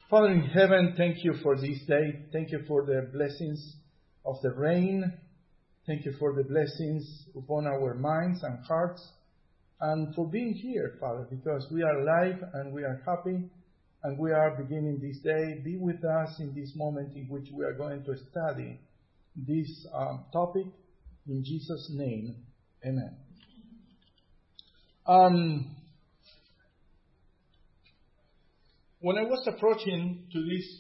Father in heaven, thank you for this day. Thank you for the blessings of the rain. Thank you for the blessings upon our minds and hearts. And for being here, Father, because we are alive and we are happy and we are beginning this day. Be with us in this moment in which we are going to study this topic. In Jesus' name, amen. When I was approaching to this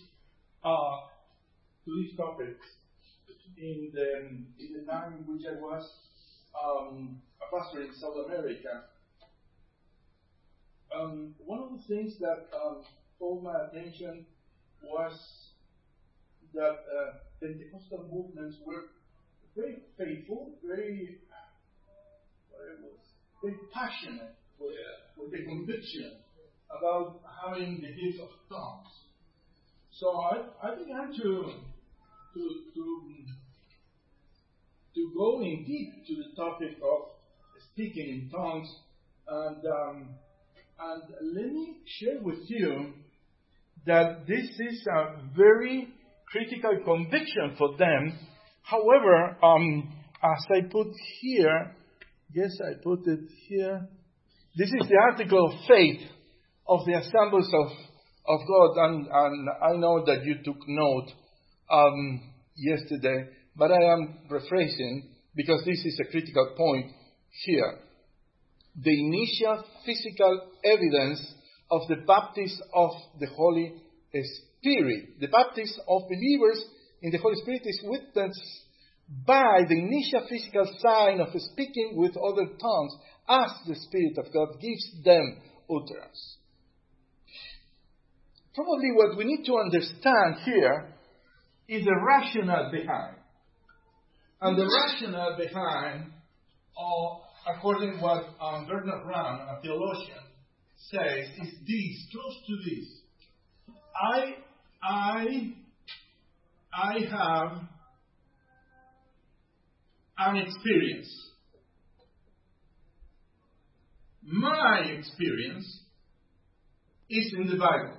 topic in the time in which I was a pastor in South America, one of the things that caught my attention was that Pentecostal movements were very faithful, very passionate with the conviction about having the gift of tongues. So I began to go in deep to the topic of speaking in tongues, and let me share with you that this is a very critical conviction for them. However, as I put here, yes, I put it here. This is the article of faith of the Assemblies of God, and I know that you took note yesterday, but I am rephrasing because this is a critical point here. The initial physical evidence of the baptism of the Holy Spirit. The baptism of believers in the Holy Spirit is witnessed by the initial physical sign of speaking with other tongues as the Spirit of God gives them utterance. Probably what we need to understand here is the rationale behind. And the rationale behind, according to what Bernard Brown, a theologian, says, is this, close to this. I have an experience. My experience is in the Bible.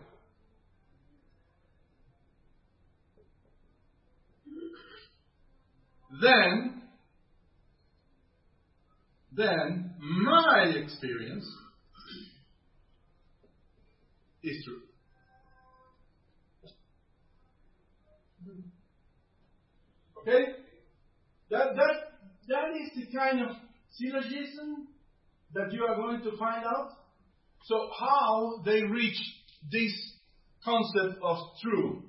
Then my experience is true. Okay? That is the kind of syllogism that you are going to find out. So how they reach this concept of true.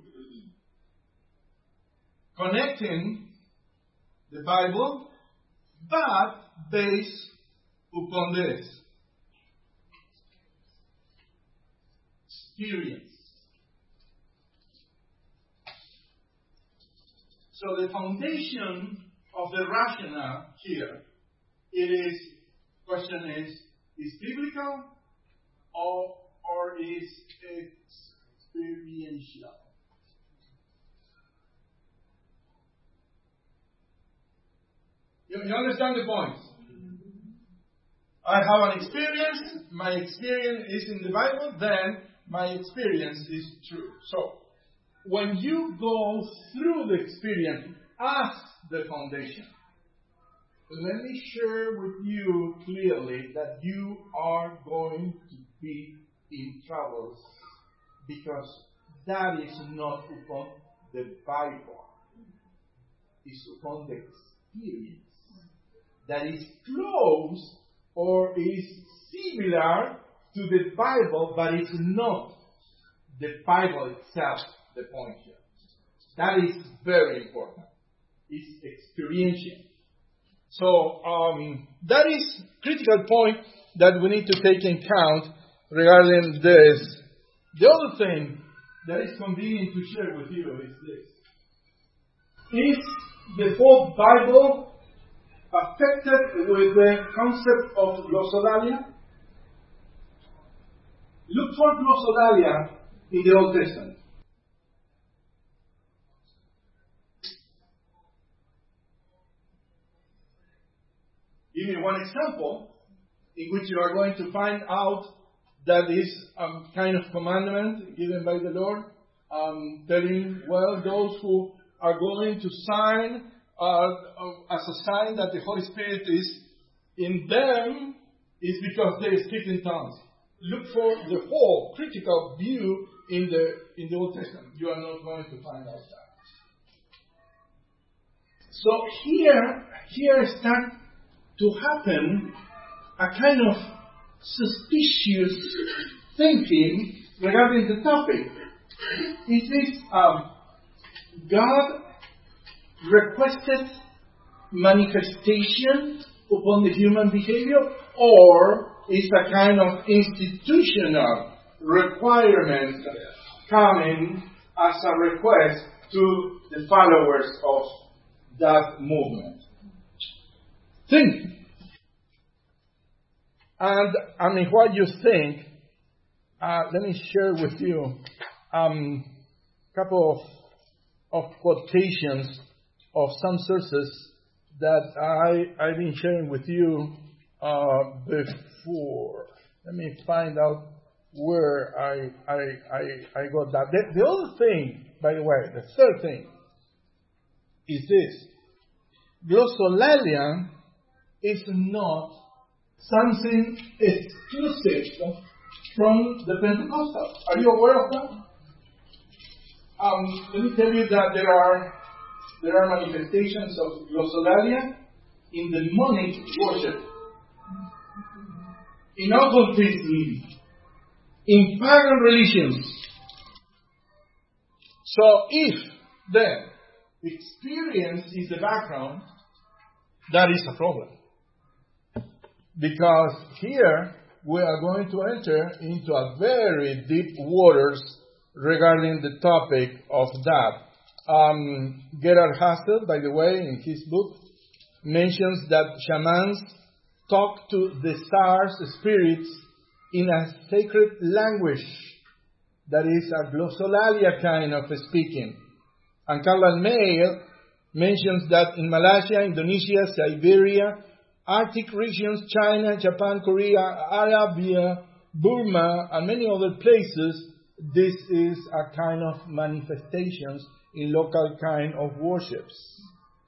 Connecting the Bible, but based upon this. Experience. So the foundation of the rationale here, question is biblical or is experiential? You understand the point? I have an experience, my experience is in the Bible, then my experience is true. So, when you go through the experience as the foundation, let me share with you clearly that you are going to be in trouble because that is not upon the Bible. It's upon the experience that is close or is similar to the Bible, but it's not the Bible itself, the point here. That is very important. It's experiential. So that is critical point that we need to take in count regarding this. The other thing that is convenient to share with you is this. Is the whole Bible affected with the concept of glossolalia? Look for glossolalia in the Old Testament. Give me one example in which you are going to find out that is kind of commandment given by the Lord. telling, well, those who are going to sign as a sign that the Holy Spirit is in them is because they speak in tongues. Look for the whole critical view in the Old Testament. You are not going to find out that. So here starts to happen a kind of suspicious thinking regarding the topic. Is this God requested manifestation upon the human behavior, or is a kind of institutional requirement coming as a request to the followers of that movement? Think. And I mean, what you think, let me share with you a couple of quotations of some sources that I've been sharing with you before. Let me find out where I got that. The other thing, by the way, the third thing, is this. Glossolalia is not something exclusive from the Pentecostals. Are you aware of that? Let me tell you that there are manifestations of glossolalia in demonic worship, in occultism, in pagan religions. So if then experience is the background, that is a problem. Because here we are going to enter into a very deep waters regarding the topic of that. Gerhard Hassel, by the way, in his book, mentions that shamans talk to the stars, spirits, in a sacred language that is a glossolalia kind of speaking. And Carl Mayer mentions that in Malaysia, Indonesia, Siberia, Arctic regions, China, Japan, Korea, Arabia, Burma, and many other places, this is a kind of manifestations in local kind of worships.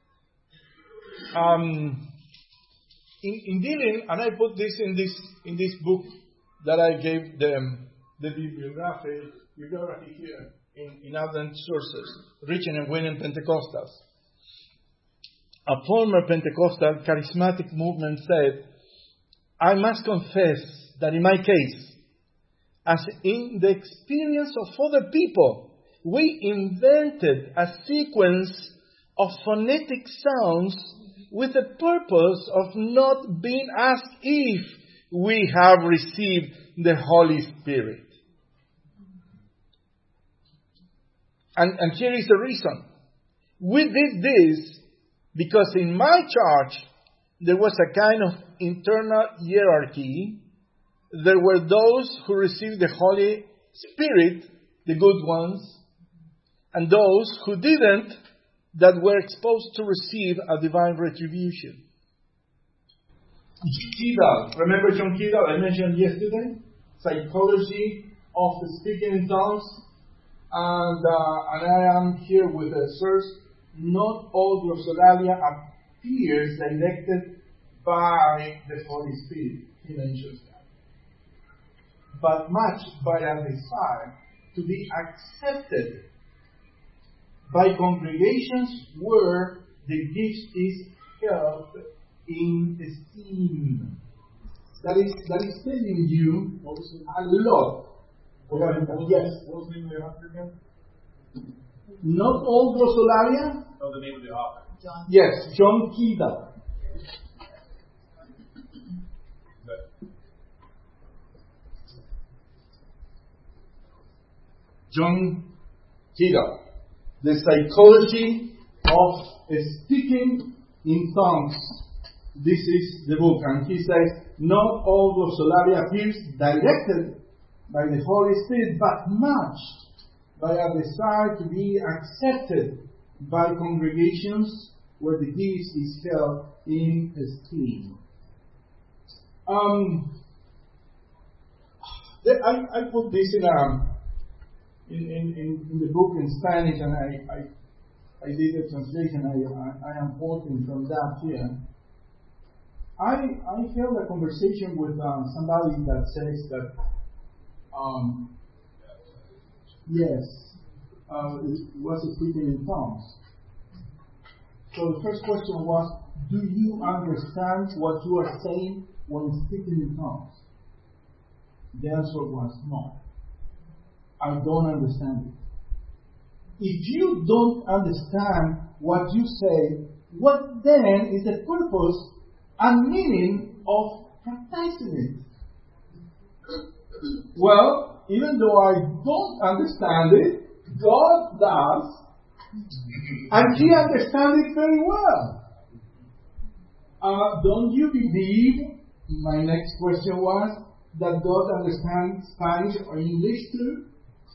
In dealing, and I put this in this book that I gave them, the bibliography here in Advent sources, Reaching and Winning Pentecostals. A former Pentecostal charismatic movement said, I must confess that in my case, as in the experience of other people, we invented a sequence of phonetic sounds with the purpose of not being asked if we have received the Holy Spirit. And here is the reason. We did this because in my church, there was a kind of internal hierarchy. There were those who received the Holy Spirit, the good ones, and those who didn't, that were exposed to receive a divine retribution. Kidal, remember John Kidal I mentioned yesterday? Psychology of the Speaking in Tongues. And I am here with a source. Not all glossolalia appears directed by the Holy Spirit. He mentions that. But much by a desire to be accepted by congregations where the gift is held in esteem. That is telling you a lot. Yes. What was the name of the author again? Not all glossolalia? Oh, the name of the author. John. Yes, John Kidal. John Kidal. The Psychology of Speaking in Tongues. This is the book, and he says, not all glossolalia appears directed by the Holy Spirit, but much by a desire to be accepted by congregations where the gift is held in esteem. I put this in the book in Spanish, and I did a translation. I am quoting from that here. I held a conversation with somebody that says that was speaking in tongues. So the first question was, do you understand what you are saying when speaking in tongues? The answer was no. I don't understand it. If you don't understand what you say, what then is the purpose and meaning of practicing it? Well, even though I don't understand it, God does, and He understands it very well. Don't you believe, my next question was, that God understands Spanish or English too?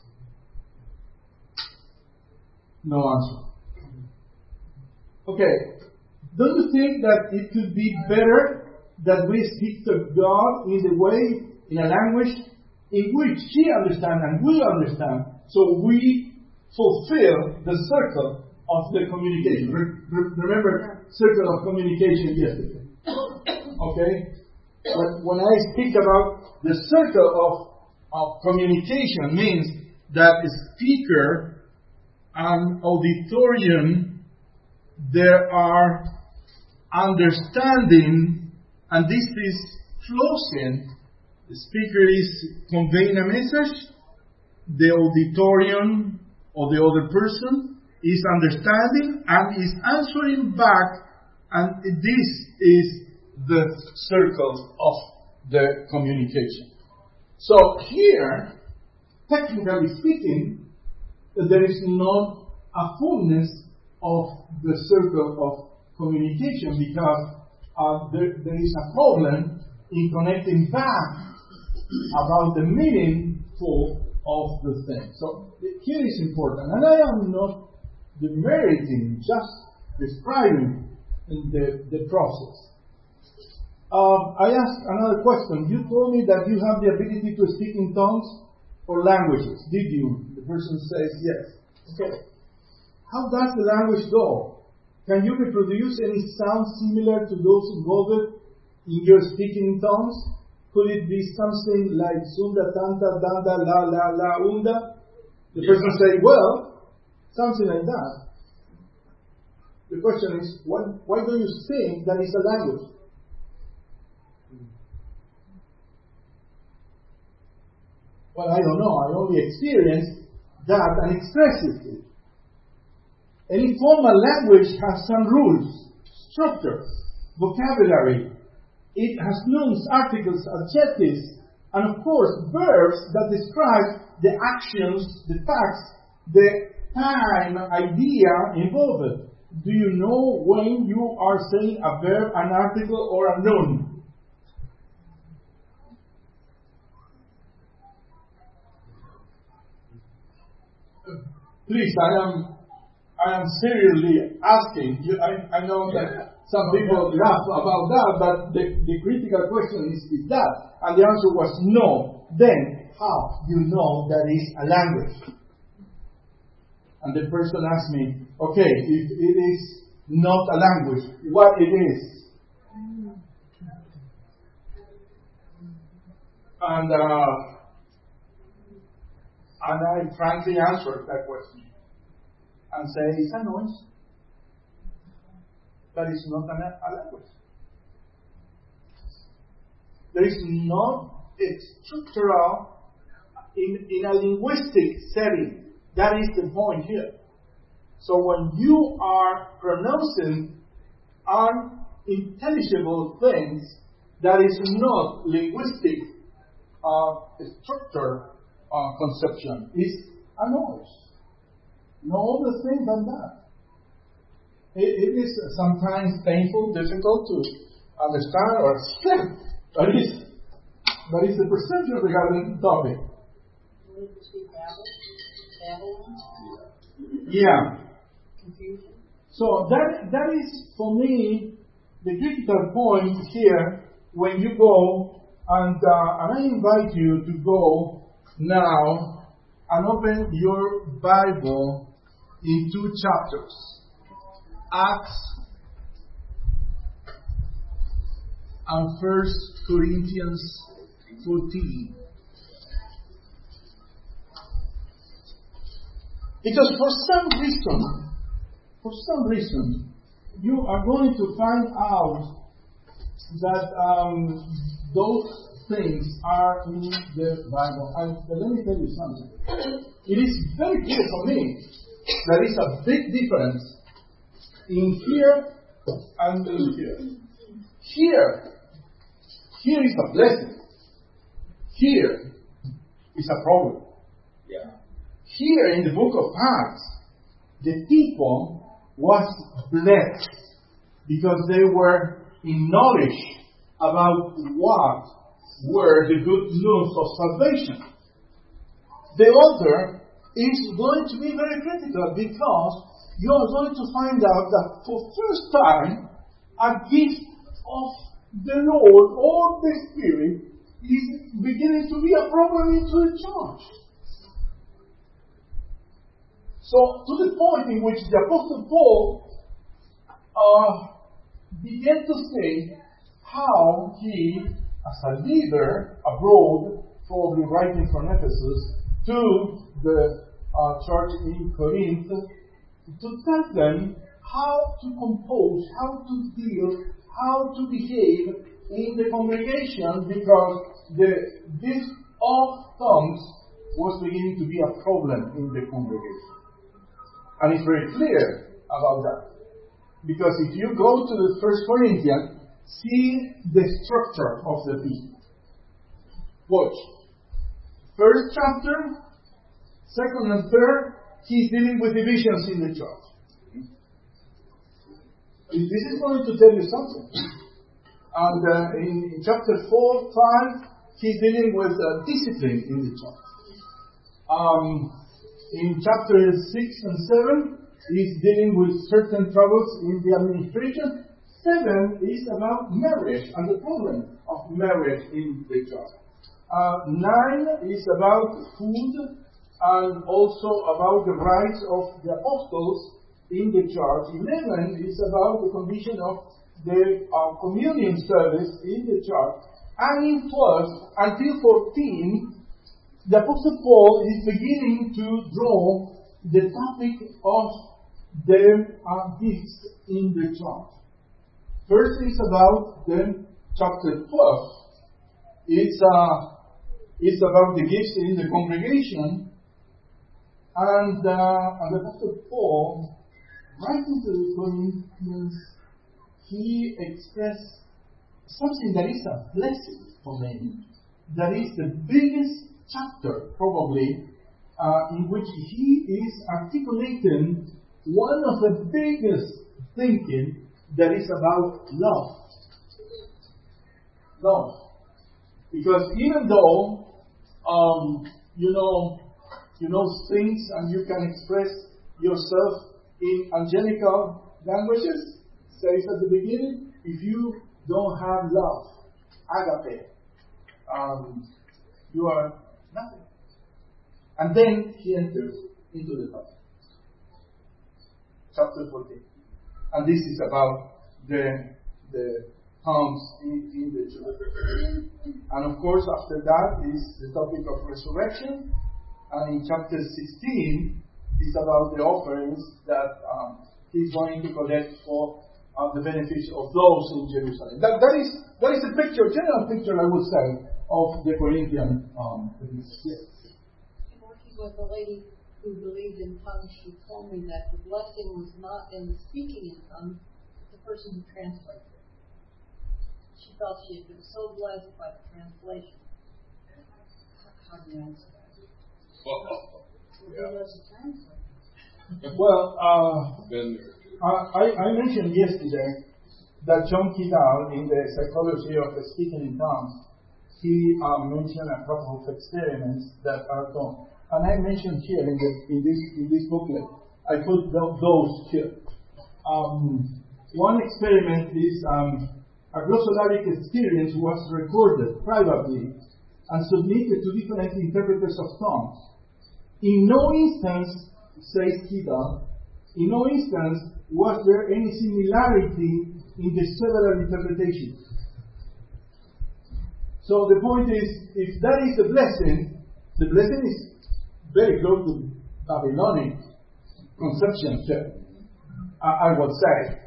No answer. Okay. Don't you think that it could be better that we speak to God in a language in which He understands and we understand, so we fulfill the circle of the communication? Remember, circle of communication yesterday. Okay? When I speak about the circle of communication, means that the speaker and auditorium, there are understanding, and this is closing. The speaker is conveying a message, the auditorium or the other person is understanding and is answering back, and this is the circle of the communication. So here, technically speaking, there is not a fullness of the circle of communication, because there is a problem in connecting back about the meaningful of the thing. So here is important, and I am not demeritating, just describing the process. I asked another question. You told me that you have the ability to speak in tongues or languages. Did you? The person says yes. Okay. How does the language go? Can you reproduce any sound similar to those involved in your speaking in tongues? Could it be something like sunda, tanta, danda, la, la, la, unda? The person say, well, something like that. The question is, why do you think that is a language? Well, I don't know. I only experienced that and expressed it. Any formal language has some rules, structure, vocabulary. It has nouns, articles, adjectives, and of course verbs that describe the actions, the facts, the time, idea involved. Do you know when you are saying a verb, an article, or a noun? Please, I am seriously asking. I know that some people laugh about that, but the critical question is that. And the answer was no. Then, how do you know that is a language? And the person asked me, okay, if it is not a language, what it is? And I frankly answered that question and say it's a noise, but it's not a language. There is not a structural in a linguistic setting. That is the point here. So when you are pronouncing unintelligible things, that is not linguistic structure conception. It's a noise. No other thing than that. It is sometimes painful, difficult to understand or accept, but it's the perception regarding the topic. Yeah. Confusion. So that is for me the critical point here when you go and I invite you to go now and open your Bible in two chapters, Acts and 1 Corinthians 14. Because for some reason, you are going to find out that those things are in the Bible. And let me tell you something. It is very clear for me there is a big difference in here and in here. Here is a blessing. Here is a problem. Yeah. Here in the book of Acts, the people was blessed because they were in knowledge about what were the good news of salvation. The other is going to be very critical because you are going to find out that for first time a gift of the Lord or the Spirit is beginning to be a problem into the church. So, to the point in which the Apostle Paul began to say how he, as a leader abroad, probably writing from Ephesus, to the church in Corinth, to tell them how to compose, how to deal, how to behave in the congregation, because the gift of tongues was beginning to be a problem in the congregation. And it's very clear about that. Because if you go to the 1 Corinthians, see the structure of the people. Watch. First chapter, second and third, he's dealing with divisions in the church. This is going to tell you something. And in chapter 4, 5, he's dealing with discipline in the church. In chapter 6 and 7, he's dealing with certain troubles in the administration. 7 is about marriage and the problem of marriage in the church. 9 is about food and also about the rights of the apostles in the church. 11 is about the condition of the communion service in the church. And in 12 until 14, the Apostle Paul is beginning to draw the topic of the gifts in the church. First is about the chapter 12. It's about the gifts in the congregation. And the Apostle Paul, writing to the Corinthians, he expressed something that is a blessing for many. That is the biggest chapter, probably, in which he is articulating one of the biggest thinking that is about love. Love. Because even though, you know things and you can express yourself in angelical languages, says at the beginning, if you don't have love, agape, you are nothing. And then he enters into the topic. Chapter 14. And this is about the tongues in the church. And of course, after that is the topic of resurrection. And in chapter 16 is about the offerings that he's going to collect for the benefits of those in Jerusalem. That is a picture, general picture, I would say, of the Corinthian yes. Working with a lady who believed in tongues, she told me that the blessing was not in the speaking in tongues, but the person who translated it. She felt she had been so blessed by the translation. How do you answer that? Well, I mentioned yesterday that John Kidal, in the psychology of speaking in tongues, he mentioned a couple of experiments that are done. And I mentioned here in this booklet, I put those here. One experiment is a glossolalia experience was recorded privately and submitted to different interpreters of tongues. In no instance, says Kita, in no instance was there any similarity in the several interpretations. So the point is, if that is the blessing is very close to Babylonic conception, I would say,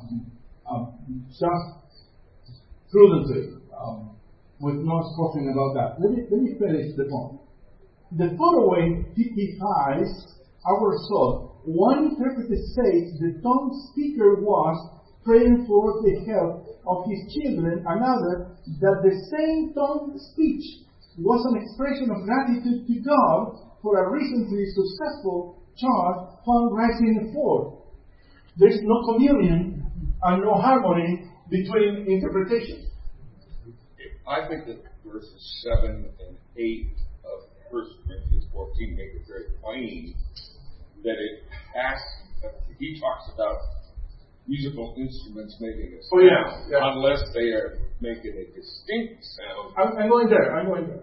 just prudently, with no spoken about that. Let me finish the point. The following typifies our soul. One interpreter says the tongue speaker was praying for the health of his children. Another, that the same tongue speech was an expression of gratitude to God for a recently successful child found rising forth. There's no communion and no harmony between interpretations. I think that verses 7 and 8 of 1 Corinthians 14 make it very plain that he talks about musical instruments making a sound, unless they are making a distinct sound. I'm going there.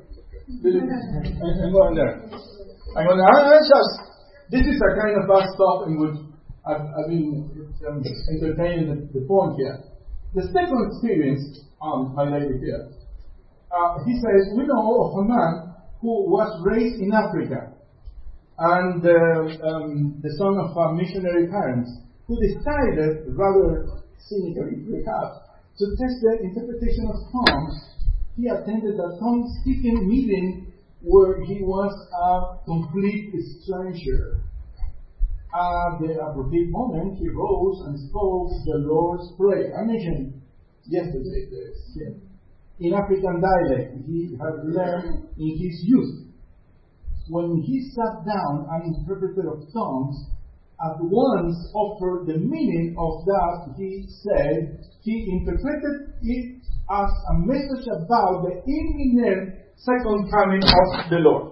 This is a kind of bad stuff in which I've been entertaining the point here. The second experience highlighted here. He says, we know of a man who was raised in Africa and the son of missionary parents who decided, rather cynically perhaps, to test the interpretation of tongues. He attended a tongue-speaking meeting where he was a complete stranger. At the appropriate moment, he rose and spoke the Lord's Prayer. I mentioned yesterday this. In African dialect, he had learned in his youth. When he sat down, an interpreter of tongues at once offered the meaning of that he said. He interpreted it as a message about the imminent second coming of the Lord.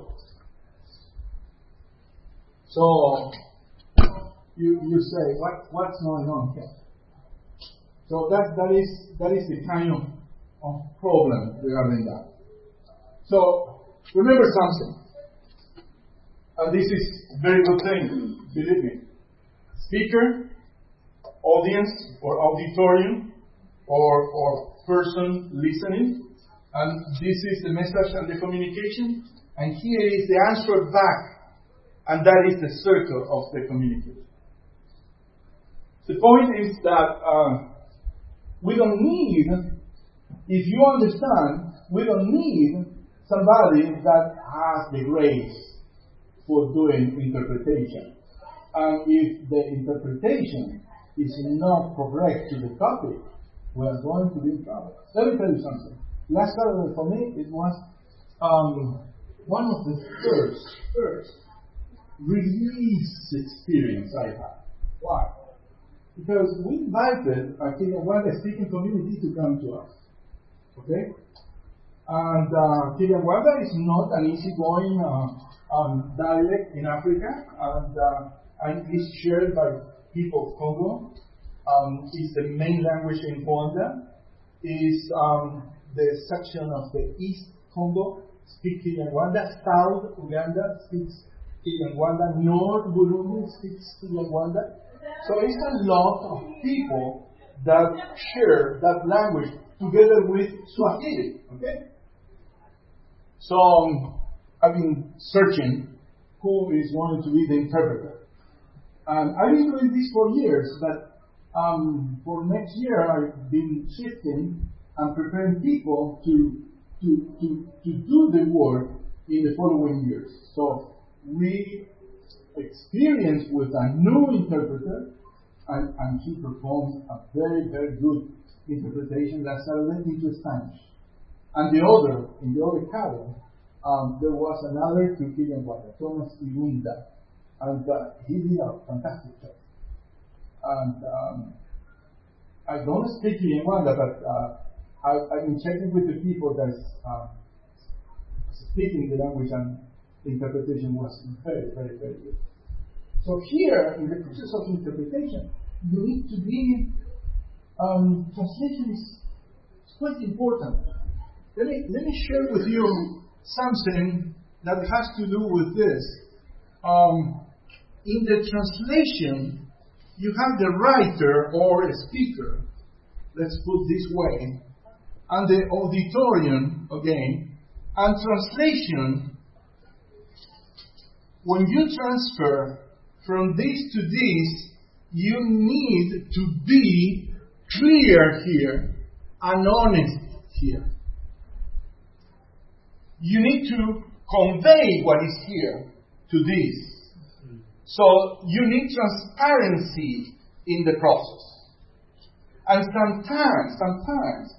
So, you say, what's going on here? So that is the kind of problem regarding that. So, remember something. And this is a very good thing, believe me. Speaker, audience, or auditorium, or person listening, and this is the message and the communication, and here is the answer back, and that is the circle of the communication. The point is that we don't need, if you understand, we don't need somebody that has the grace for doing interpretation. And if the interpretation is not correct to the topic, we are going to be in trouble. Let me tell you something. Last Saturday for me, it was one of the first release experience I had. Why? Because we invited a Kinyarwanda speaking community to come to us. Okay? And Kinyarwanda is not an easygoing dialect in Africa, and is shared by people of Congo. Is the main language in Rwanda. Is the section of the East Congo speak Kinyarwanda. South Uganda speaks Kinyarwanda. North Burundi speaks Kinyarwanda. So it's a lot of people that share that language together with Swahili. Okay. So I've been searching who is going to be the interpreter. And I've been doing this for years, but for next year I've been shifting and preparing people to do the work in the following years. So we experience with a new interpreter, and he performed a very, very good interpretation that translated into Spanish. And in the other cabin, there was another to Kinyarwanda, Thomas Igunda, and he did a fantastic job. And I don't speak Kinyarwanda, but I've been checking with the people that speaking the language, and the interpretation was very, very, very good. So here, in the process of interpretation, you need to be, translation is quite important. Let me share with you something that has to do with this. in the translation, you have the writer or a speaker, let's put this way, and the auditorium again, and translation. When you transfer from this to this, you need to be clear here and honest here. You need to convey what is here to this. So you need transparency in the process. And sometimes,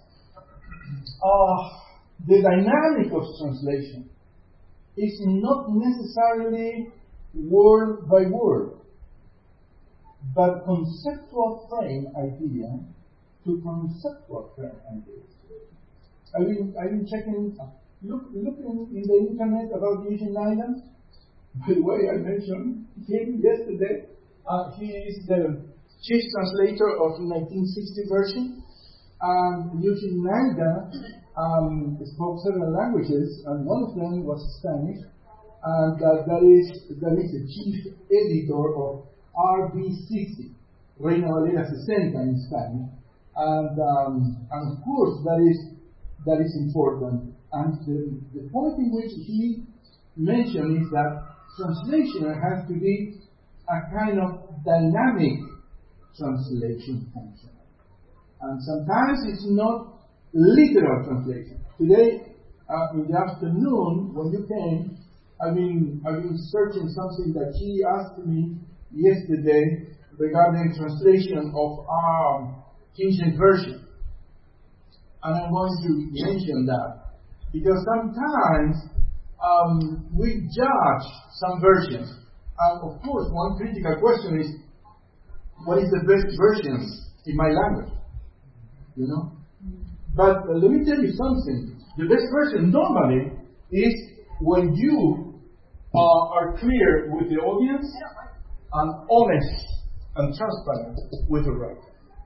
the dynamic of translation is not necessarily word by word, but conceptual frame idea to conceptual frame idea. I've been checking, looking in the internet about Eugene Nida. By the way, I mentioned him yesterday. He is the chief translator of the 1960 version. Eugene Nida spoke several languages, and one of them was Spanish. And that is the chief editor of RB60, Reina Valera 60 in Spanish. And of course, that is important. And the point in which he mentioned is that translation has to be a kind of dynamic translation function. And sometimes it's not literal translation. Today, in the afternoon, when you came, I've been searching something that he asked me yesterday regarding translation of King James Version. And I'm going to mention that. Because sometimes we judge some versions. And of course, one critical question is, what is the best version in my language? You know? But let me tell you something. The best version normally is when you are clear with the audience and honest and transparent with the writer.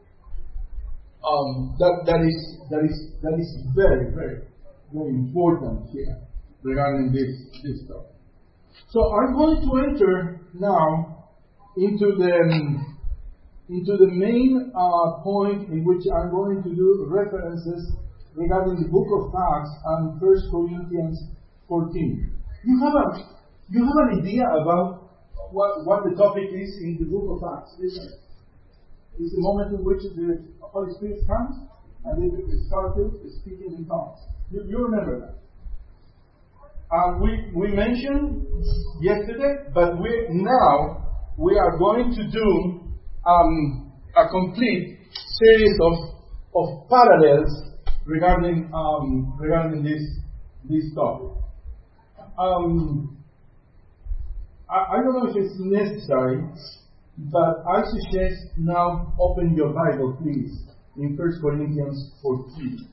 That is very, very, very important here regarding this stuff. So I'm going to enter now into the main point in which I'm going to do references regarding the book of Acts and 1 Corinthians 14. You have an idea about what the topic is in the book of Acts, isn't it? It's the moment in which the Holy Spirit comes and they started speaking in tongues. You remember that. We mentioned yesterday, but we are going to do a complete series of parallels regarding this topic. I don't know if it's necessary, but I suggest now open your Bible, please, in 1 Corinthians 14.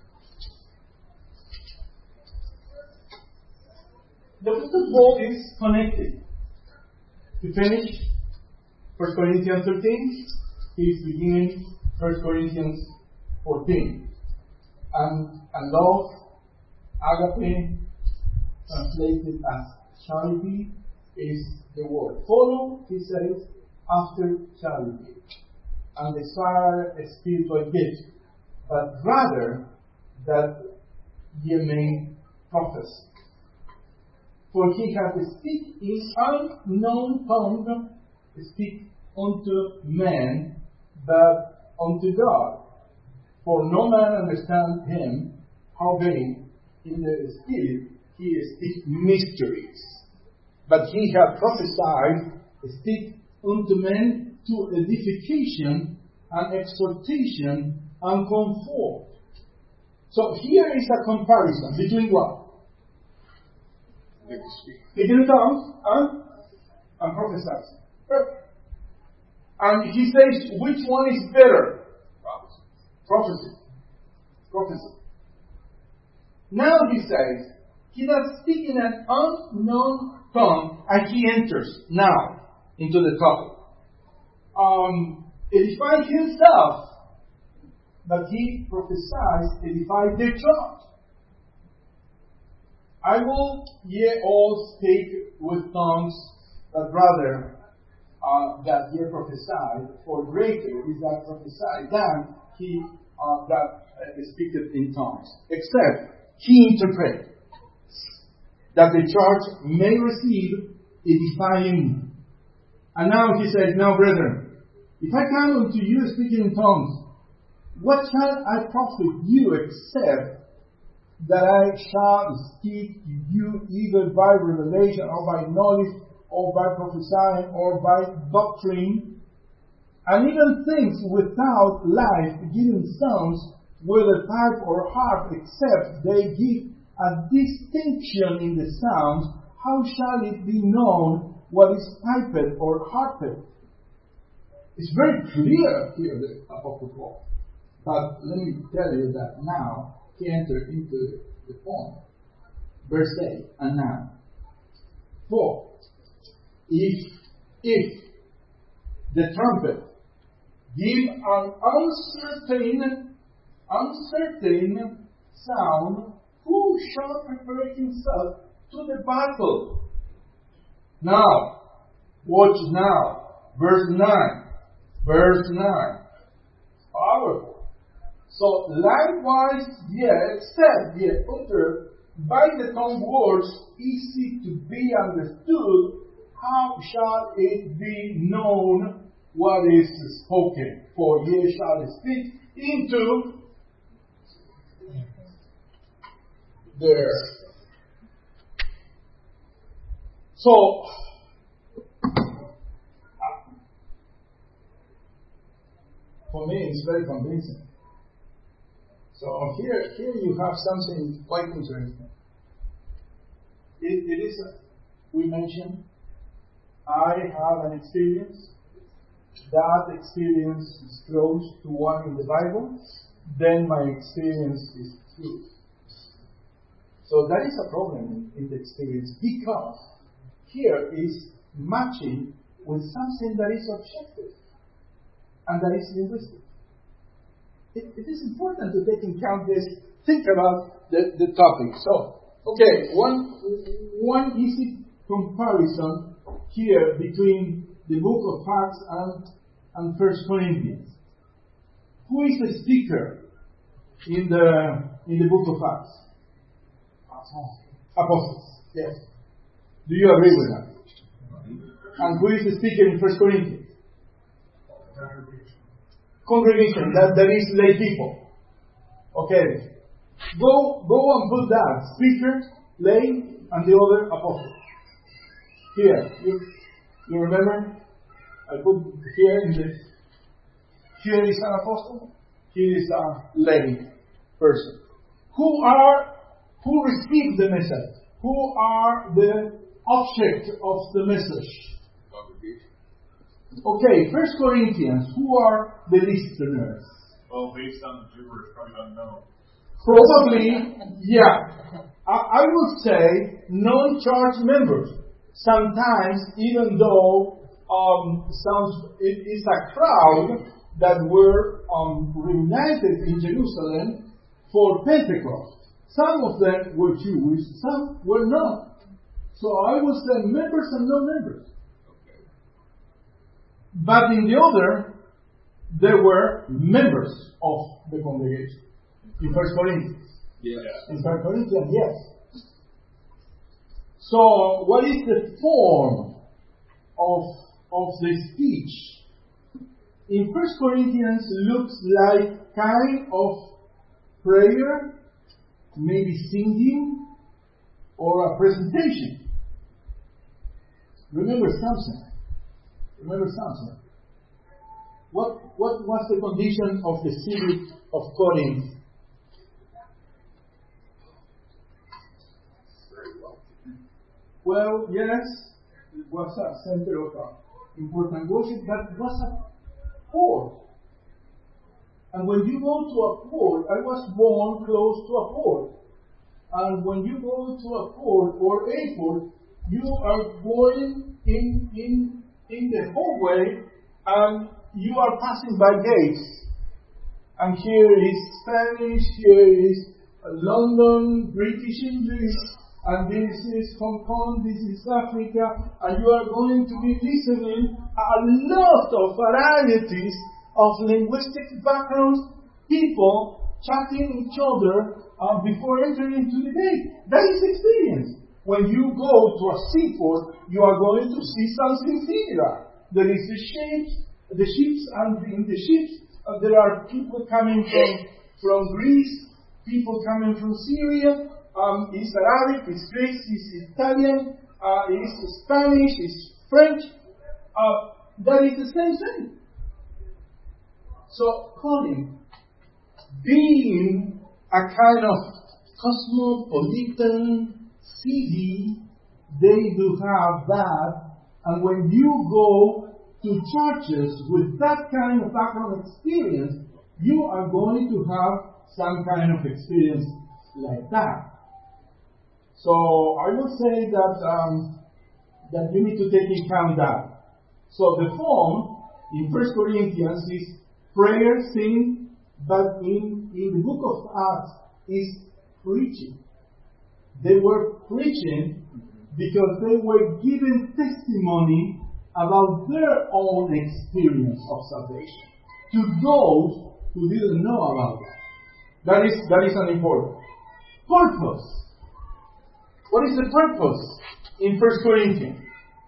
The book of Paul is connected. To finish 1 Corinthians 13, he is beginning 1 Corinthians 14. And love, agape, translated as charity, is the word. Follow, he says, after charity, and desire a spiritual gift, but rather that ye may prophesy. For he hath speak in unknown tongue, speak unto men, but unto God. For no man understands him, howbeit in the spirit he speaks mysteries. But he hath prophesied, speak unto men to edification and exhortation and comfort. So here is a comparison between what? Speaking in tongues and prophesying. And he says, which one is better? Prophecy. Now he says, he does speak in an unknown tongue, and he enters now into the topic. Edified himself, but he prophesies, edified the church. I will ye all speak with tongues but rather that ye prophesy, for greater is that prophesy than he that speaketh in tongues, except he interpret, that the church may receive edifying. And now he says, now brethren, if I come unto you speaking in tongues, what shall I profit you except that I shall speak to you either by revelation or by knowledge or by prophesying or by doctrine, and even things without life giving sounds, whether pipe or harp, except they give a distinction in the sounds, how shall it be known what is piped or harped? It's very clear here, the Apostle Paul. But let me tell you that now he entered into the point. Verse 8 and 9. For if the trumpet give an uncertain sound, who shall prepare himself to the battle? Now, watch now. Verse 9. Verse 9. Powerful. So, likewise, except ye utter by the tongue words easy to be understood, how shall it be known what is spoken? For ye shall speak into there. So, for me, it's very convincing. So here you have something quite interesting. It is, we mentioned, I have an experience. That experience is close to one in the Bible. Then my experience is true. So that is a problem in the experience, because here is matching with something that is objective and that is linguistic. It is important to take into account this. Think about the topic. So, okay, one easy comparison here between the book of Acts and 1 Corinthians. Who is the speaker in the book of Acts? Apostles. Yes. Do you agree with that? And who is the speaker in 1 Corinthians? Congregation, that is lay people. Okay. Go and put that. Speaker, lay, and the other apostle. Here. You remember? I put here in this. Here is an apostle. Here is a lay person. Who received the message? Who are the object of the message? Okay, 1 Corinthians, who are the listeners? Well, based on the gibberish, probably unknown. Probably, yeah. I would say non-church members. Sometimes, even though it is a crowd that were reunited in Jerusalem for Pentecost. Some of them were Jewish, some were not. So I would say members and non-members. But in the other, there were members of the congregation. In 1 Corinthians. Yes. In 1 Corinthians, yes. So, what is the form of the speech? In 1 Corinthians, looks like kind of prayer, maybe singing, or a presentation. Remember something. What was the condition of the city of Corinth? Well, yes, it was a center of important worship, but it was a port. And when you go to a port, I was born close to a port. And when you go to a port or airport, you are going in the hallway and you are passing by gates. And here is Spanish, here is London, British English, and this is Hong Kong, this is Africa, and you are going to be listening a lot of varieties of linguistic backgrounds, people chatting each other before entering into the gate. That is experience. When you go to a seaport, you are going to see something similar. There is the ships, and in the ships there are people coming from Greece, people coming from Syria. It's Arabic, it's Greek, it's Italian, it's Spanish, it's French. That is the same thing. So, Colin, being a kind of cosmopolitan city, they do have that. And when you go to churches with that kind of background experience, you are going to have some kind of experience like that. So I would say that you need to take into account that. So the form in 1 Corinthians is prayer, sing, but in the book of Acts is preaching. They were preaching because they were giving testimony about their own experience of salvation to those who didn't know about that. That is an important purpose. What is the purpose in 1 Corinthians?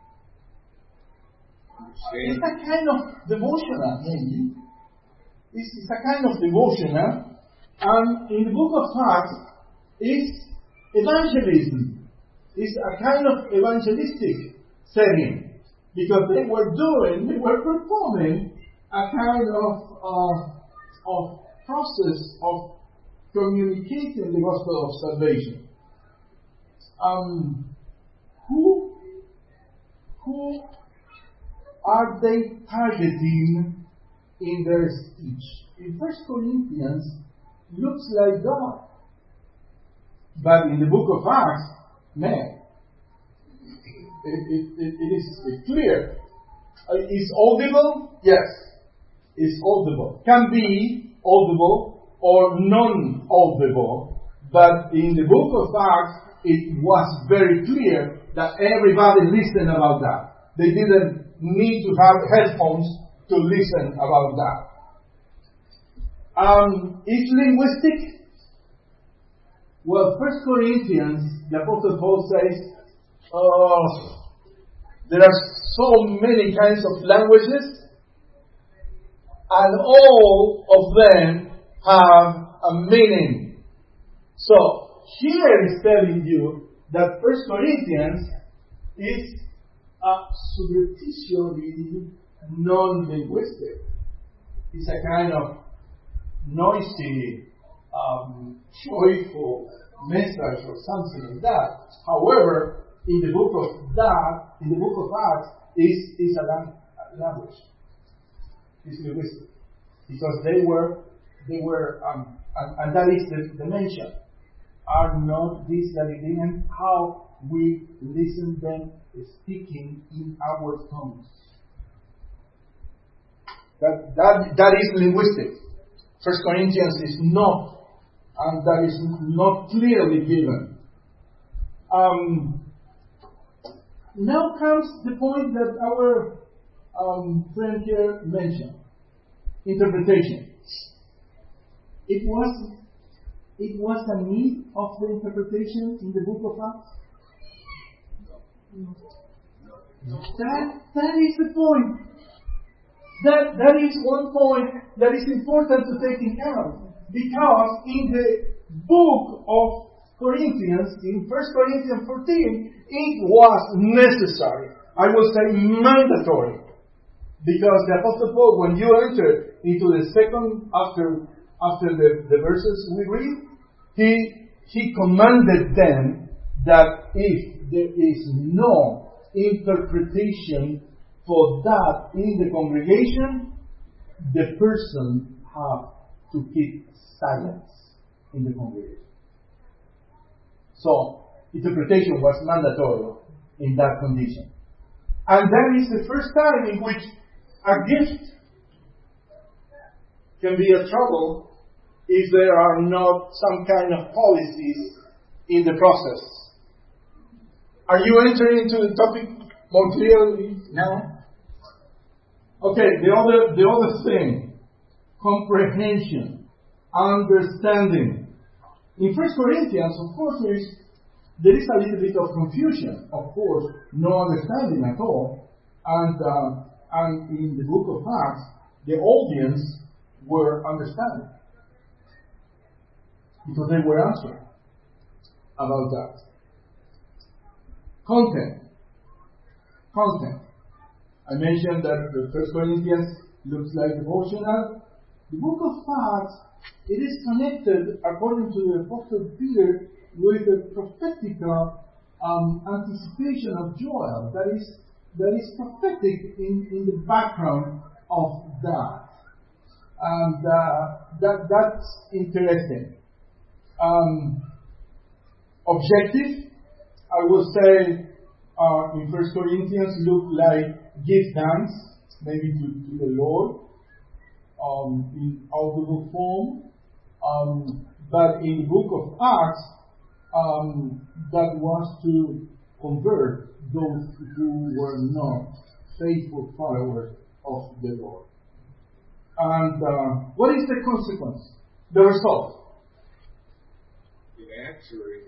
It's a kind of devotional, maybe. It's a kind of devotional. And in the book of Acts, it's evangelism. It's a kind of evangelistic setting. Because they were performing a kind of process of communicating the gospel of salvation. Who are they targeting in their speech? In 1 Corinthians, looks like God. But in the book of Acts, man, it is clear. Is audible? Yes. Is audible. Can be audible or non-audible. But in the book of Acts, it was very clear that everybody listened about that. They didn't need to have headphones to listen about that. It's linguistic. Well, 1 Corinthians, the Apostle Paul says, there are so many kinds of languages, and all of them have a meaning. So, here is telling you that 1 Corinthians is surreptitiously non-linguistic. It's a kind of noisy, joyful message or something like that. However, in the book of Acts, is a language. It's linguistic. Because they were, and that is the mention. Are not these Galileans how we listen them speaking in our tongues? That is linguistic. 1 Corinthians is not, and that is not clearly given. Now comes the point that our friend here mentioned. Interpretation. It was a need of the interpretation in the book of Acts? That is the point. That is one point that is important to take in account. Because in the book of Corinthians, in 1 Corinthians 14, it was necessary. I will say mandatory. Because the Apostle Paul, when you enter into the second, after the verses we read, he commanded them that if there is no interpretation for that in the congregation, the person have to keep silence in the congregation. So, interpretation was mandatory in that condition. And that is the first time in which a gift can be a trouble if there are not some kind of policies in the process. Are you entering into the topic more clearly now? Okay, the other thing, comprehension, understanding. In 1 Corinthians, of course, there is a little bit of confusion. Of course, no understanding at all. And in the book of Acts, the audience were understanding. Because they were answering about that. Content. I mentioned that the 1 Corinthians looks like devotional. The book of Acts, it is connected, according to the Apostle Peter, with a prophetical anticipation of Joel. That is prophetic in the background of that. And that's interesting. Objective, I will say, in 1 Corinthians look like give thanks, maybe to the Lord, in audible form. But in the book of Acts, that was to convert those who were not faithful followers of the Lord. And what is the consequence? The result? In answering.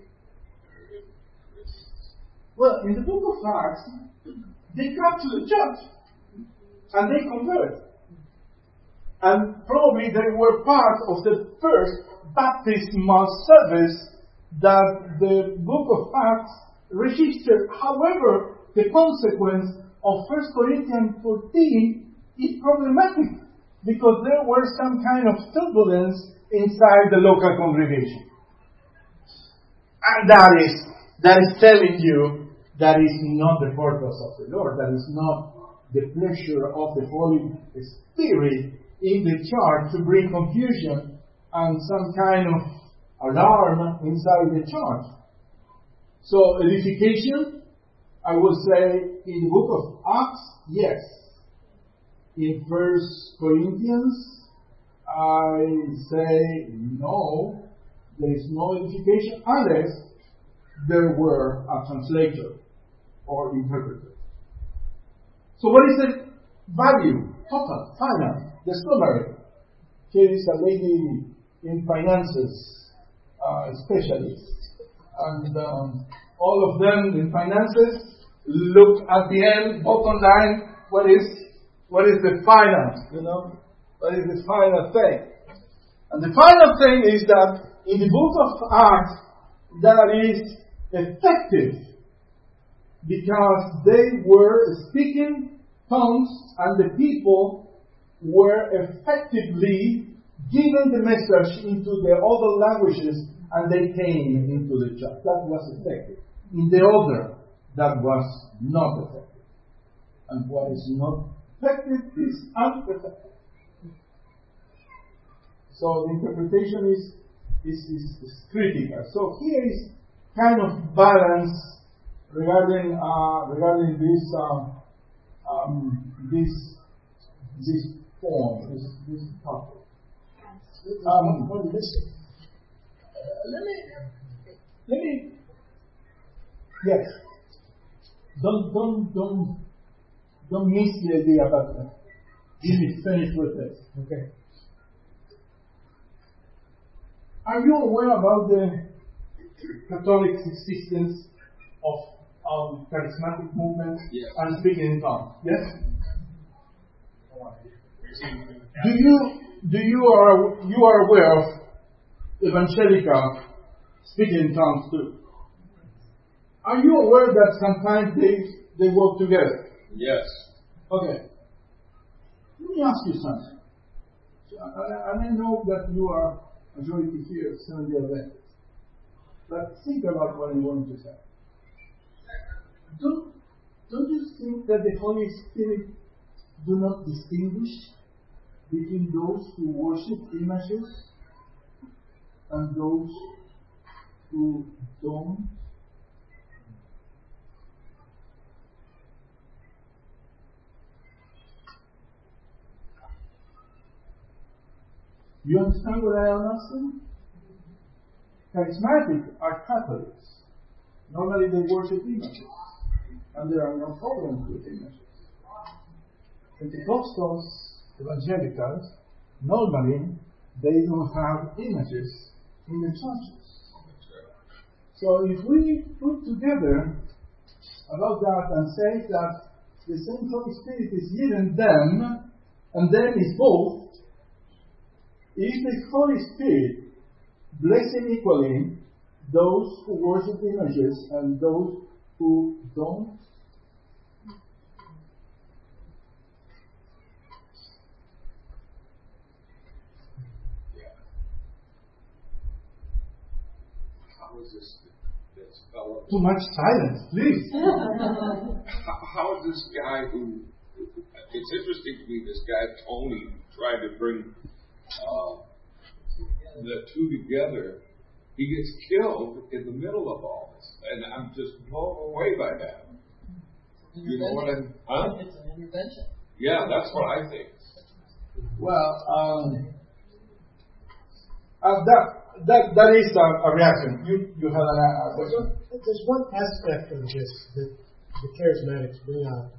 Well, in the book of Acts, they come to the church and they convert. And probably they were part of the first baptismal service that the book of Acts registered. However, the consequence of 1 Corinthians 14 is problematic because there were some kind of turbulence inside the local congregation. And that is telling you that is not the purpose of the Lord. That is not the pleasure of the Holy Spirit in the church to bring confusion and some kind of alarm inside the church. So edification, I would say in the book of Acts, yes. In 1 Corinthians, I say no. There is no edification unless there were a translator or interpreter. So what is the value, total, final, the summary? Here is a lady in finances, specialist. And all of them in finances look at the end, bottom line, what is the final, what is the final thing? And the final thing is that in the book of Acts, that is effective because they were speaking tongues and the people were effectively given the message into the other languages and they came into the church. That was effective. In the other, that was not effective. And what is not effective is uneffective. So the interpretation is critical. So here is kind of balance regarding this form, this topic. Let me. Yes. Don't miss the idea about that. Let me finish with this. Okay. Are you aware about the Catholic existence of charismatic movement and speaking in tongues? Yes. You are aware of evangelical speaking in tongues too? Are you aware that sometimes they work together? Yes. Okay. Let me ask you something. I know that you are majority here, Seventh-day Adventists. But think about what I'm going to say. Don't you think that the Holy Spirit do not distinguish between those who worship images and those who don't? You understand what I am asking? Charismatic are Catholics. Normally they worship images, and there are no problems with images. Pentecostals, evangelicals, normally they don't have images in the churches. So if we put together about that and say that the same Holy Spirit is given them, and then is both, is the Holy Spirit blessing equally those who worship images and those who don't? How is this developed? Too much silence, please. How is this guy who? It's interesting to me. This guy Tony tried to bring the two together. He gets killed in the middle of all this, and I'm just blown away by that. You know what I'm? Huh? It's an intervention. Yeah, that's what I think. Well, that is a reaction. You have a question? There's one aspect of this that the charismatics bring out.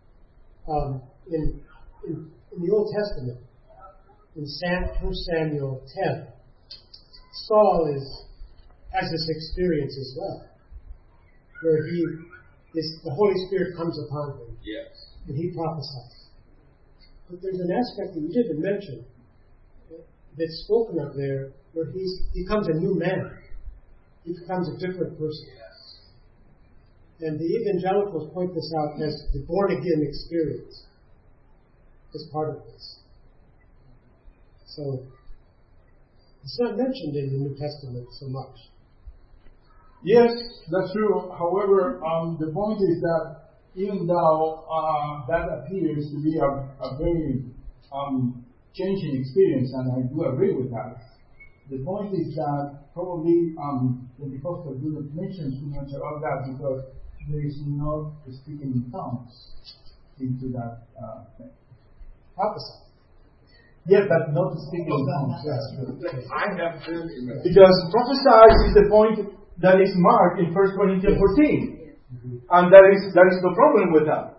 In the Old Testament, in 1 Samuel 10, Saul has this experience as well, where the Holy Spirit comes upon him, Yes. and he prophesies. But there's an aspect that you didn't mention that's spoken of there, where he becomes a new man. He becomes a different person. And the evangelicals point this out as the born-again experience as part of this. So, it's not mentioned in the New Testament so much. Yes, that's true. However, the point is that even though that appears to be a very changing experience, and I do agree with that, the point is that probably Pentecostals do not mention too much about that because there is not speaking in tongues into that thing. Prophesy. Yeah, but not speaking in tongues. Yes. I have been in the Because prophesy is the point that is marked in 1 Corinthians 14. And there is no problem with that.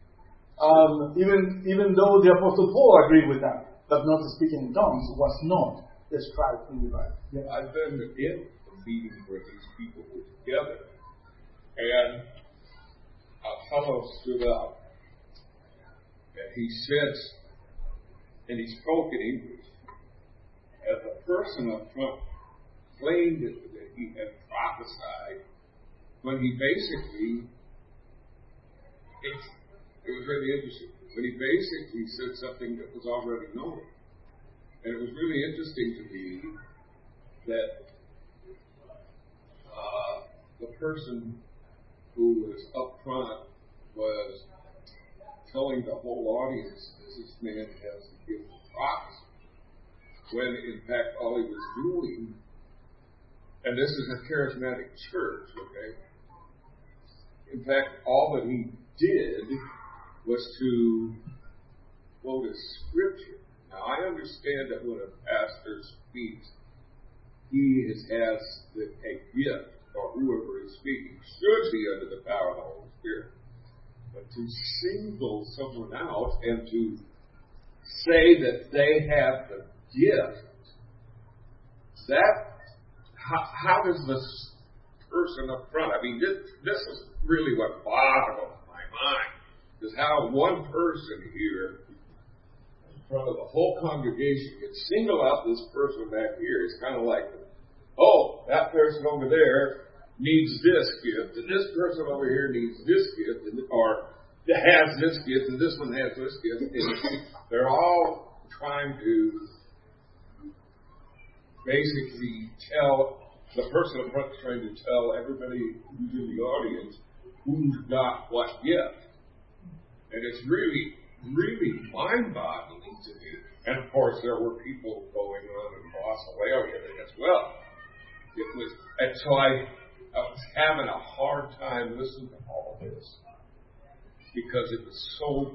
Even though the Apostle Paul agreed with that not speaking in tongues was not described in the Bible. Yeah. I've been in a meeting where these people were together, and a fellow stood up, and he said, and he spoke in English, and the person up front claimed that he had prophesied, when he basically, it was really interesting, when he basically said something that was already known. And it was really interesting to me that the person who was up front was telling the whole audience that this man has the gift of prophecy, when in fact all he was doing, and this is a charismatic church, okay? In fact, all that he did was to quote a scripture. Now, I understand that when a pastor speaks, he has a gift, or whoever is speaking should be under the power of the Holy Spirit. But to single someone out and to say that they have the gift, how does this person up front, I mean, this is really what boggles my mind, is how one person here in front of the whole congregation can single out this person back here. It's kind of like, oh, that person over there needs this gift, and this person over here needs this gift, or has this gift, and this one has this gift. And they're all trying to basically tell, the person up front is trying to tell everybody who's in the audience who's got what gift. And it's really, really mind-boggling to me. And of course, there were people going on in Boswell as well. And so I was having a hard time listening to all this because it was so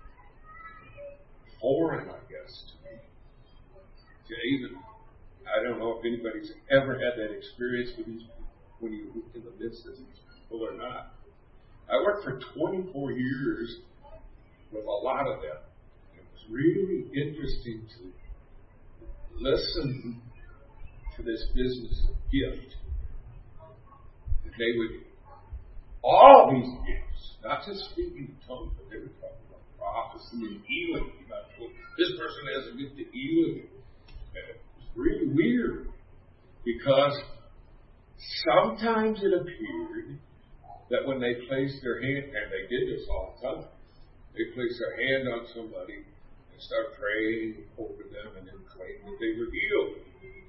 foreign, I guess, to me. To even, I don't know if anybody's ever had that experience with these people. when you're in the midst of these people or not. I worked for 24 years with a lot of them. It was really interesting to listen to this business of gift. And they would, all these gifts, not just speaking in tongues, but they were talking about prophecy and healing. This person has a gift of healing. And it was really weird because sometimes it appeared that when they placed their hand, and they did this all the time, they placed their hand on somebody and start praying over them and then claim that they were healed.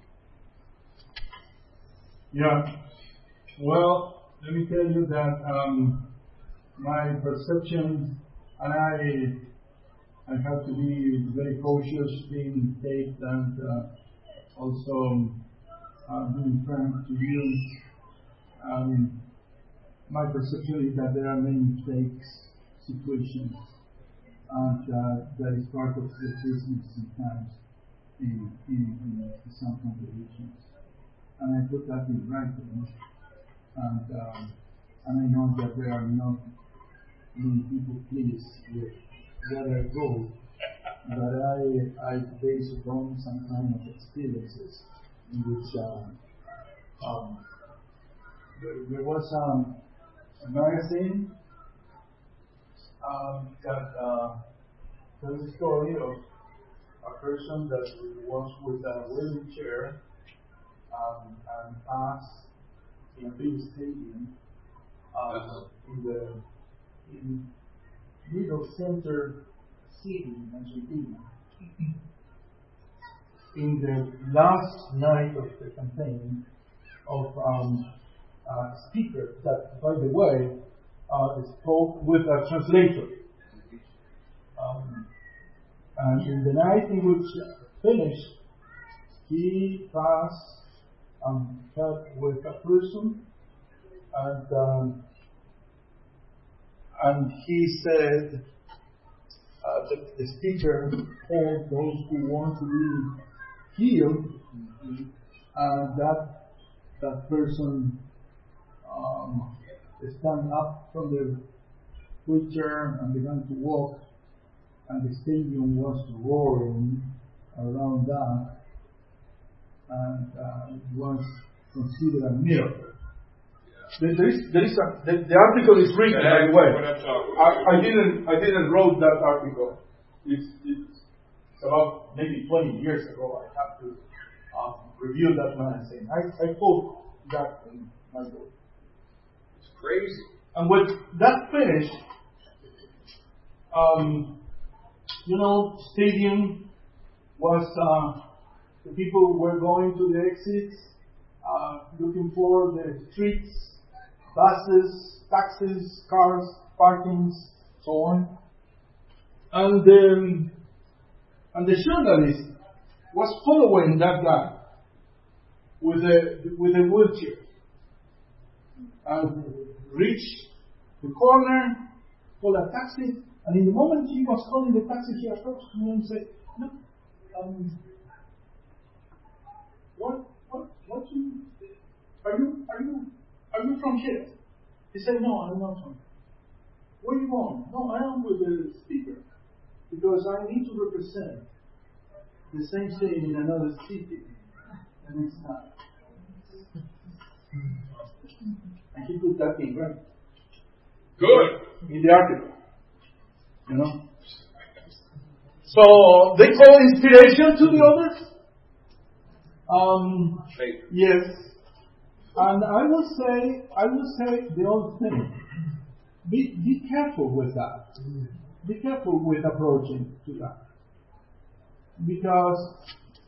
Yeah. Well, let me tell you that my perception, and I have to be very cautious being faith and also being frank to you. My perception is that there are many fake situations, and that is part of the business sometimes in some congregations. And I put that in writing, and I know that there are not many people pleased with where I go, but I base upon some kind of experiences in which there was a magazine that tells the story of a person that was with a wheelchair and passed in a big stadium in middle center city in Argentina. In the last night of the campaign of a speaker that, by the way, spoke with a translator. And in the night in which finished, he passed had with a person, and he said that the speaker told those who want to be healed, and that person stand up from the wheelchair and began to walk, and the stadium was roaring around that, and it was considered a miracle. The article is written, by the way. I didn't wrote that article. It's about maybe 20 years ago. I have to review that magazine. I quote that in my book. It's crazy. And when that finished, stadium was the people were going to the exits, looking for the streets, buses, taxis, cars, parkings, so on. And the journalist was following that guy with a wheelchair, and reached the corner, called a taxi, and in the moment he was calling the taxi, he approached me and said, "Look, are you from here?" He said, "No, I'm not from here." "Where are you going?" "No, I am with the speaker, because I need to represent the same thing in another city." And it's not. And he put that in right. Good. In the article. So they call inspiration to the others. Yes. And I will say the old thing. Be careful with that. Be careful with approaching to that. Because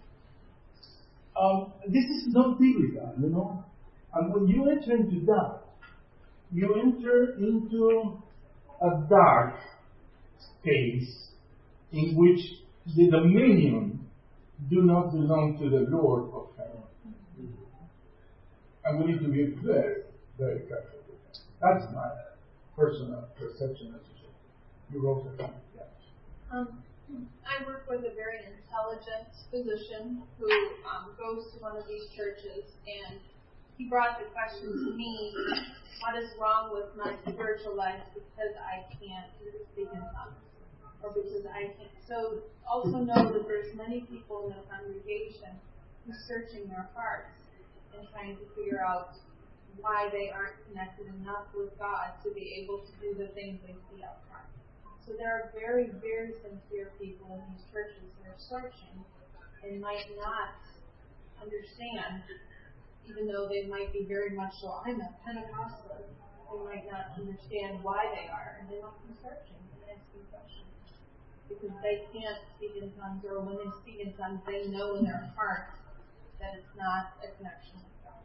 this is not biblical, And when you enter into that, you enter into a dark space in which the dominion do not belong to the Lord of heaven. And we need to be very, very careful with that. That's my personal perception, as you said. You wrote it down. Yeah. I work with a very intelligent physician who goes to one of these churches, and he brought the question to me, what is wrong with my spiritual life because I can't speak in tongues? Or because I can't. So also know that there's many people in the congregation who's searching their hearts and trying to figure out why they aren't connected enough with God to be able to do the things they see out front. So there are very, very sincere people in these churches that are searching and might not understand, even though they might be very much so, I'm a Pentecostal, they might not understand why they are, and they must be searching and asking questions. Because they can't speak in tongues, or when they speak in tongues, they know in their heart that it's not a connection with God.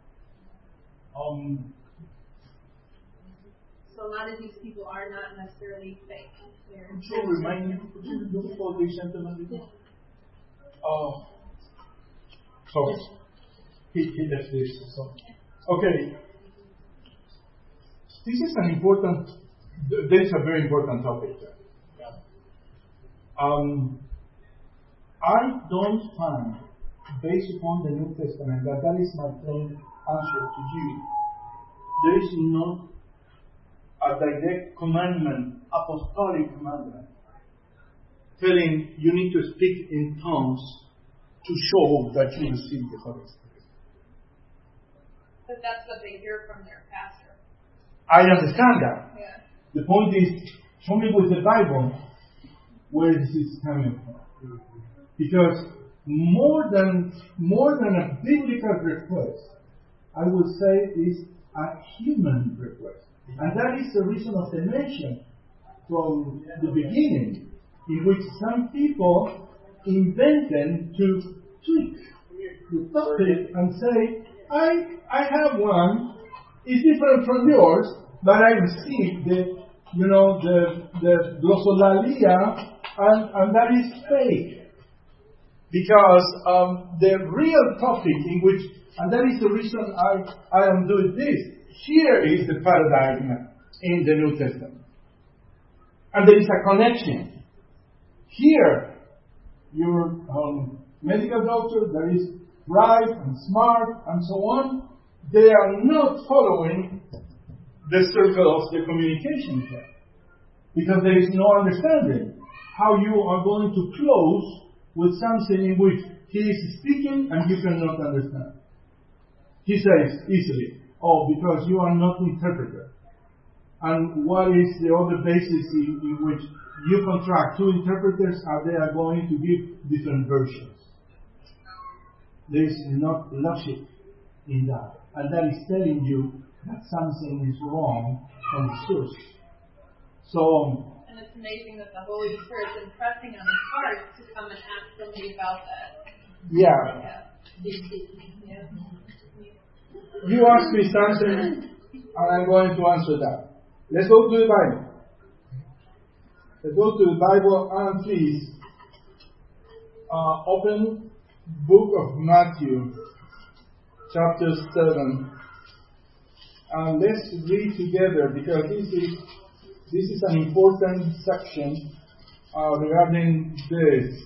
So a lot of these people are not necessarily fake. Could you remind me, could you look for the sentiment? Sorry. He left this. So. Okay. This is an important, this is a very important topic. I don't find, based upon the New Testament, that is my plain answer to you. There is not a direct commandment, apostolic commandment, telling you need to speak in tongues to show that you receive the Holy Spirit. But that's what they hear from their pastor. I understand that. Yeah. The point is, show me with the Bible where this is coming from. Because more than a biblical request, I would say is a human request. And that is the reason of the mention from the beginning, in which some people invented to tweak the topic and say, I have one, it's different from yours, but I received the glossolalia, and that is fake. Because the real topic in which, and that is the reason I am doing this, here is the paradigm in the New Testament. And there is a connection. Here, your medical doctor that is bright and smart and so on, they are not following the circle of the communication here. Because there is no understanding how you are going to close with something in which he is speaking and you cannot understand. He says easily, because you are not interpreter. And what is the other basis in which you contract two interpreters and they are going to give different versions? There is not logic in that. And that is telling you that something is wrong from the source. And it's amazing that the Holy Spirit's impressing on his heart to come and ask somebody about that. Yeah. You asked me something, and I'm going to answer that. Let's go to the Bible. Let's go to the Bible, and please open book of Matthew, chapter 7. And let's read together, because this is an important section regarding this.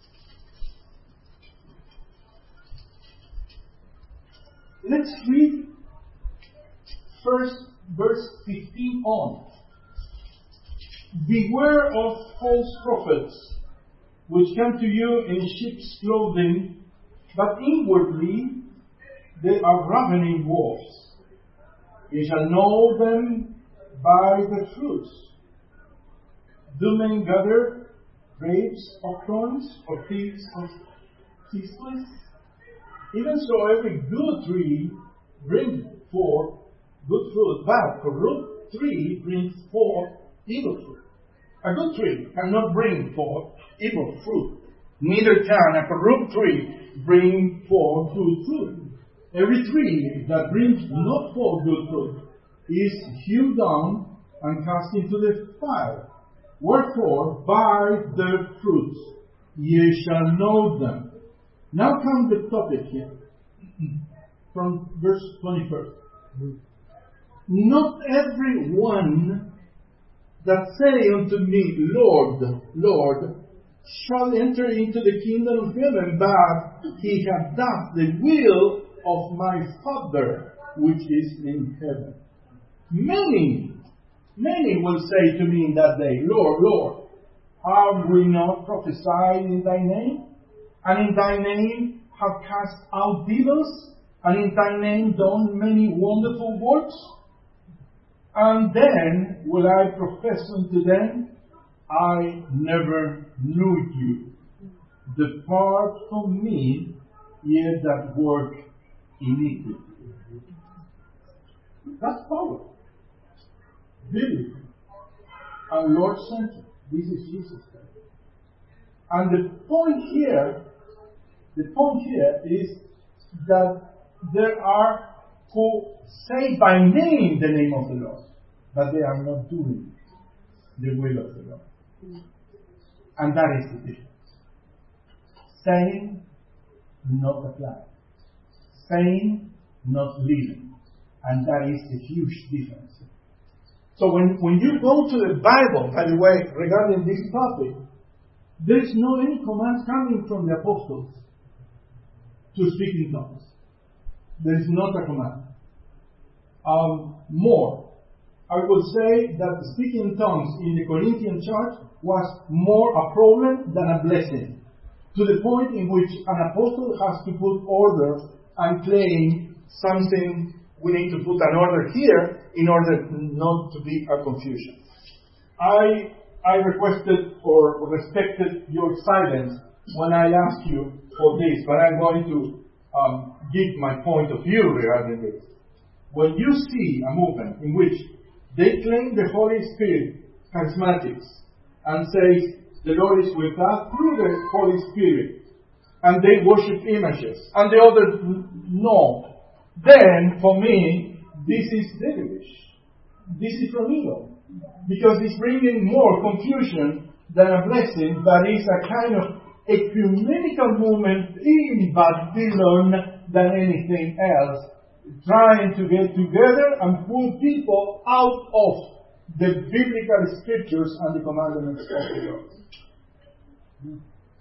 Let's read first verse 15 on. Beware of false prophets, which come to you in sheep's clothing, but inwardly they are ravening wolves. You shall know them by the fruits. Do men gather grapes of thorns or figs of thistles? Even so, every good tree brings forth good fruit, but corrupt tree brings forth evil fruit. A good tree cannot bring forth evil fruit. Neither can a corrupt tree bring forth good fruit. Every tree that brings not forth good fruit is hewn down and cast into the fire. Wherefore, by their fruits ye shall know them. Now comes the topic here, from verse 21. Not every one that say unto me, Lord, Lord, shall enter into the kingdom of heaven, but he hath done the will of my Father which is in heaven. Many will say to me in that day, Lord, Lord, have we not prophesied in thy name? And in thy name have cast out devils? And in thy name done many wonderful works? And then will I profess unto them, I never knew you. Depart from me, ye that work iniquity. That's power. Biblical. And Lord-centered. This is Jesus Christ. And the point here is that there are who say by name the name of the Lord, but they are not doing the will of the Lord. And that is the difference. Saying, not applying. Saying, not living. And that is a huge difference. So when you go to the Bible, by the way, regarding this topic, there is no any command coming from the apostles to speak in tongues. There is not a command. More, I would say that speaking in tongues in the Corinthian church was more a problem than a blessing, to the point in which an apostle has to put order and claim something. We need to put an order here in order not to be a confusion. I requested or respected your silence when I asked you for this, but I'm going to give my point of view regarding this. When you see a movement in which they claim the Holy Spirit, charismatics, and say the Lord is with us through the Holy Spirit, and they worship images, and the others no, then for me, this is devilish. This is from evil. Because it's bringing more confusion than a blessing, but it's a kind of ecumenical movement in Babylon than anything else, trying to get together and pull people out of the biblical scriptures and the commandments of the Lord.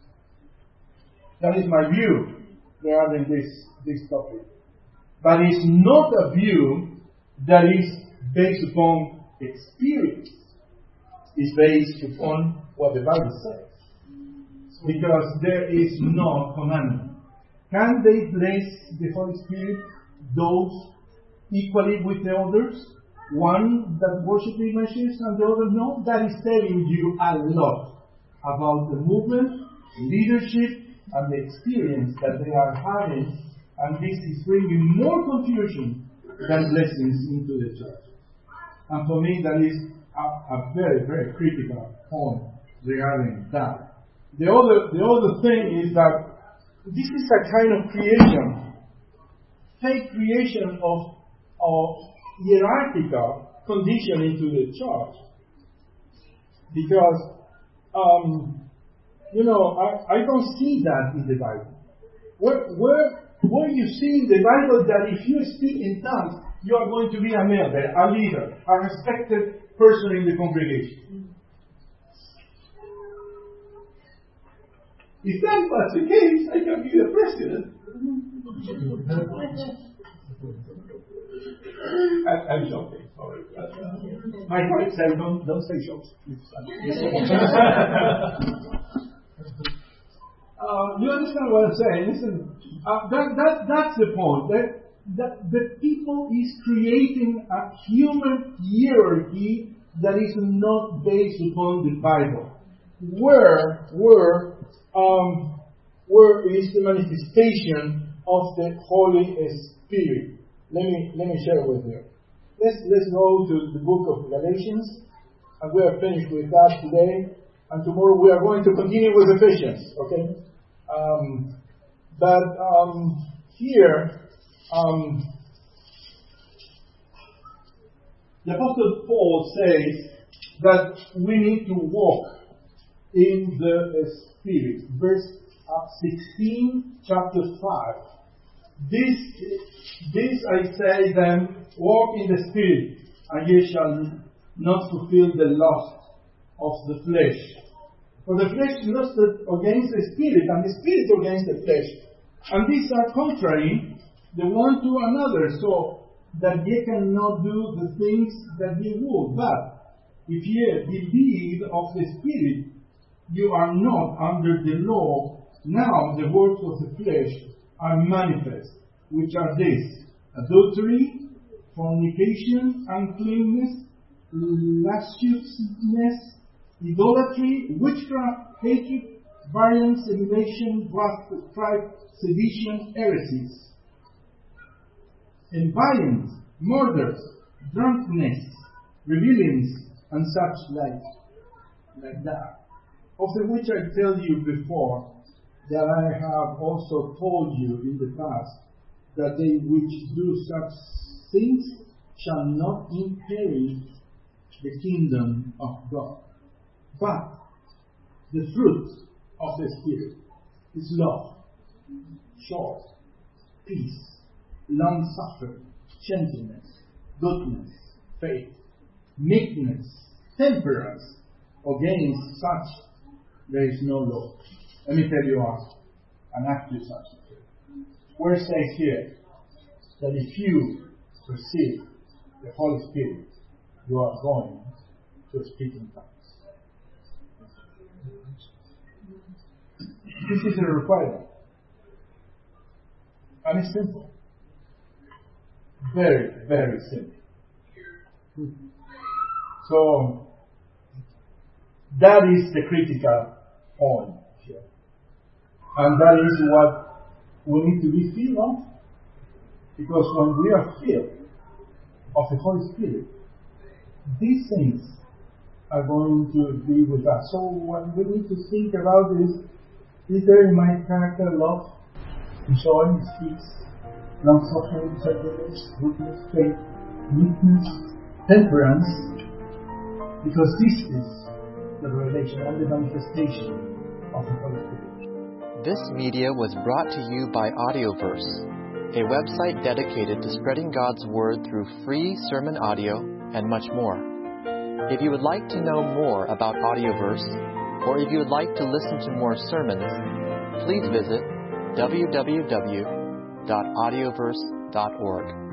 That is my view regarding this topic. But it's not a view that is based upon experience. It's based upon what the Bible says. Because there is no commandment. Can they bless the Holy Spirit, those equally with the others? One that worship images and the other no? That is telling you a lot about the movement, leadership, and the experience that they are having. And this is bringing more confusion than blessings into the church. And for me, that is a very, very critical point regarding that. The other thing is that this is a kind of creation, fake creation of hierarchical condition into the church. Because, I don't see that in the Bible. Where you see in the Bible that if you speak in tongues, you are going to be an elder, a leader, a respected person in the congregation. If that was the case, I can be the president. I'm joking, sorry. My wife said, don't say jokes, please. You understand what I'm saying? Listen, that's the point. That the people is creating a human hierarchy that is not based upon the Bible. Where is the manifestation of the Holy Spirit? Let me share with you. Let's go to the book of Galatians, and we are finished with that today. And tomorrow we are going to continue with Ephesians. Okay. Here, the Apostle Paul says that we need to walk in the Spirit. Verse 16, chapter 5. This I say then, walk in the Spirit, and ye shall not fulfill the lust of the flesh. For the flesh lusted against the Spirit, and the Spirit against the flesh. And these are contrary the one to another. So that ye cannot do the things that ye would. But if ye believe of the Spirit, you are not under the law. Now the works of the flesh are manifest, which are this: adultery, fornication, uncleanness, lasciviousness, idolatry, witchcraft, hatred, variance, emulation, wrath, strife, sedition, heresies, envyings, murders, drunkenness, revelings, and such like that, of the which I tell you before, that I have also told you in the past, that they which do such things shall not inherit the kingdom of God. But the fruit of the Spirit is love, joy, peace, long-suffering, gentleness, goodness, faith, meekness, temperance. Against such there is no law. Let me tell you an active subject. Where it says here that if you receive the Holy Spirit, you are going to speak in tongues. This is a requirement. And it's simple. Very, very simple. So, that is the critical point here. And that is what we need to be filled of. Because when we are filled of the Holy Spirit, these things are going to be with us. So what we need to think about is there in my character love, joy, peace, long-suffering, gentleness, goodness, faith, meekness, temperance? Because this is the revelation and the manifestation of the Holy Spirit. This media was brought to you by Audioverse, a website dedicated to spreading God's Word through free sermon audio and much more. If you would like to know more about Audioverse, or if you would like to listen to more sermons, please visit www.audioverse.org.